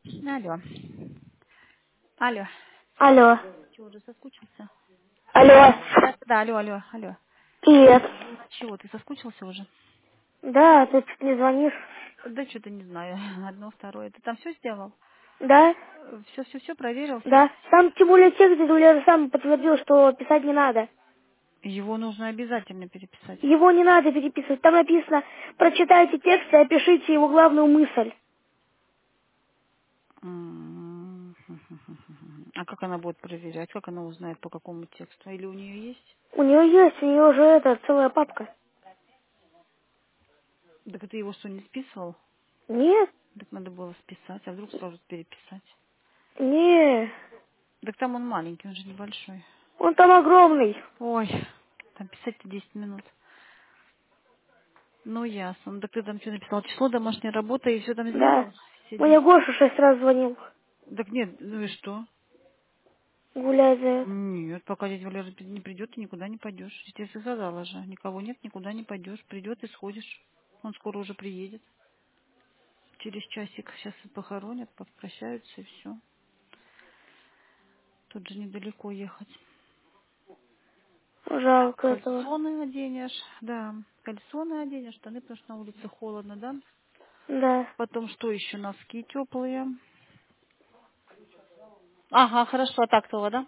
Алло. Алло. Алло. Чего, уже соскучился? Алло. Да, да, алло, алло, алло. Привет. Чего, ты соскучился уже? Да, ты чуть не звонишь. Да что-то не знаю. Одно, второе. Ты там все сделал? Да? Все проверил, все. Да. Там тем более текст, Юля сам подтвердил, что писать не надо. Его нужно обязательно переписать. Его не надо переписывать. Там написано, прочитайте текст и опишите его главную мысль. А как она будет проверять? Как она узнает, по какому тексту? Или у нее есть? У нее есть, у нее уже это, целая папка. Так ты его что, не списывал? Нет, Так надо было списать, а вдруг скажут переписать. не, Так там он маленький, он же небольшой. он там огромный. Ой, там писать-то 10 минут. Ну, ясно. Ну, так ты там что написал? Число домашней работы и все там Да. сделал? Все Мне 10. Гоша 6 раз звонил. Так нет, ну и что? Гуляй за это. Нет, пока дядя Валера не придет, ты никуда не пойдешь. Я тебе сказала же. Никого нет, никуда не пойдешь. Придет и сходишь. Он скоро уже приедет. Через часик сейчас похоронят, попрощаются и все. Тут же недалеко ехать. Жалко этого. Кальсоны оденешь, да. Кальсоны оденешь, штаны, потому что на улице холодно, да? Да. Потом что еще? Носки теплые. Ага, хорошо, а так-то, да?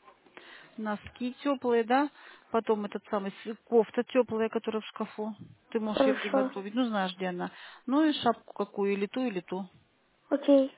Носки теплые, да? Потом этот самый кофта теплая, которая в шкафу. Ты можешь ее Хорошо. приготовить. Ну, знаешь, где она. Ну и шапку какую, или ту. Окей.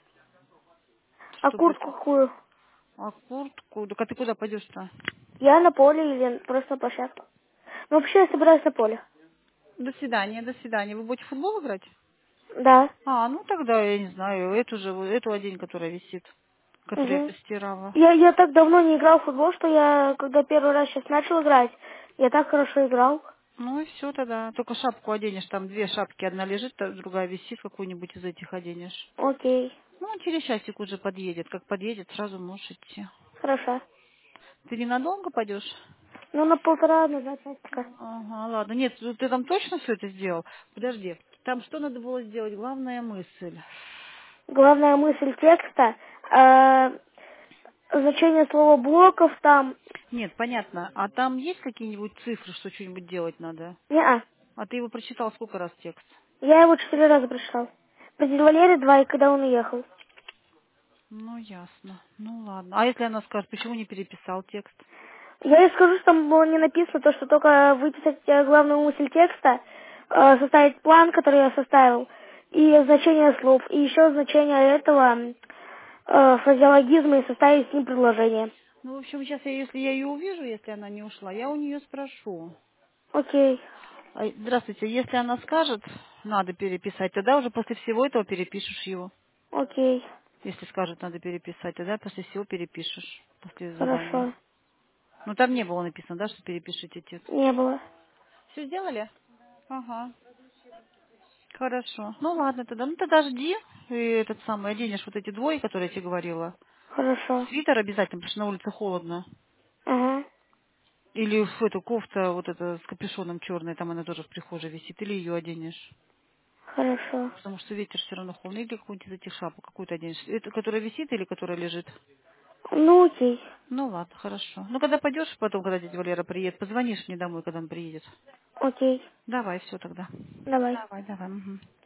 А Чтобы куртку это... какую? А куртку... Так а ты куда пойдешь-то? Я на поле или просто на площадку? Ну, вообще я собираюсь на поле. До свидания, до свидания. Вы будете в футбол играть? Да. А, ну тогда, я не знаю, эту же, эту одень, которая висит, которую я Угу. постирала. Я так давно не играл в футбол, что я, когда первый раз сейчас начал играть, я так хорошо играл. Ну и все тогда. Только шапку оденешь, там две шапки, одна лежит, другая висит, какую-нибудь из этих оденешь. Окей. Ну, он через часик уже подъедет. Как подъедет, сразу можешь идти. Хорошо. Ты ненадолго пойдешь? Ну, на полтора, на 2 часика. Ага, ладно. Нет, ну ты там точно все это сделал? Подожди. Там что надо было сделать? Главная мысль. Главная мысль текста, э, значение слова блоков там, Нет, понятно. А там есть какие-нибудь цифры, что что-нибудь делать надо? не. А ты его прочитал сколько раз текст? Я его 4 раза прочитал. Про дядю Валерия 2, и когда он уехал. Ну, ясно. Ну, ладно. А если она скажет, почему не переписал текст? Я ей скажу, что там было не написано, то, что только выписать главную мысль текста, составить план, который я составил, и значение слов, и еще значение этого фразеологизма и составить с ним предложение. Ну, в общем, сейчас, если я ее увижу, если она не ушла, я у нее спрошу. Окей, Здравствуйте, если она скажет, надо переписать, тогда уже после всего этого перепишешь его. окей, Если скажет, надо переписать, тогда после всего перепишешь, после задания. хорошо. Ну, там не было написано, да, что перепишите текст. Не было. Все сделали? Ага. Хорошо. Ну, ладно тогда. Ну, тогда жди. И этот самый, оденешь вот эти двое, которые я тебе говорила. Хорошо. Свитер обязательно, потому что на улице холодно. Ага, Или в эту кофта вот эта с капюшоном черной, там она тоже в прихожей висит. Или ее оденешь. хорошо. Потому что ветер все равно холодный. Или какую-нибудь из этих шапок какую-то оденешь. Это, которая висит или которая лежит? Ну, окей, Ну, ладно, хорошо. Ну, когда пойдешь, потом, когда дядя Валера приедет, позвонишь мне домой, когда он приедет. окей. Давай, все тогда. Давай. Давай, давай. Мгм.